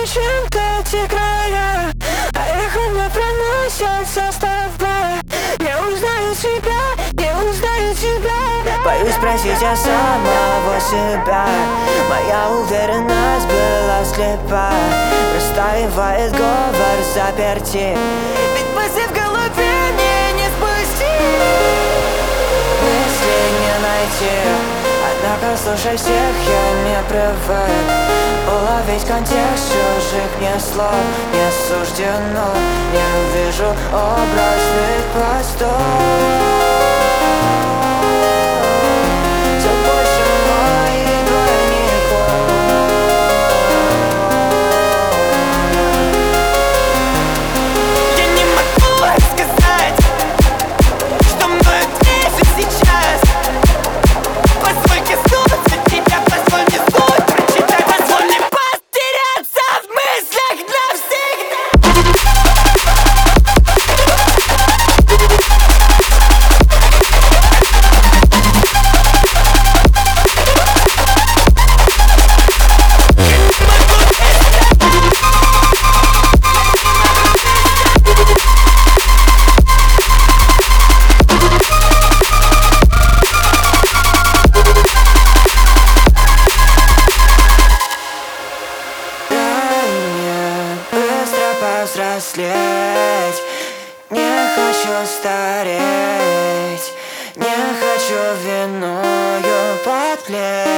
чем-то эти края, а эхо мне проносятся с тобой. Не узнаю тебя, не узнаю тебя. Боюсь спросить я самого себя. Моя уверенность была слепа. Простаивает говор заперти, ведь мысли в голове мне не спустить. Мысли не найти, однако слушай всех, я не привык уловить контекст чужих мне слов. Не суждено, не вижу образных постов. Все больше моих двойников. Я не могу рассказать, что мною движет сейчас. Позволь коснуться тебя, позволь мне звук прочитать, позволь мне потеряться в мыслях навсегда. Повзрослеть, не хочу стареть, не хочу виною подплеть.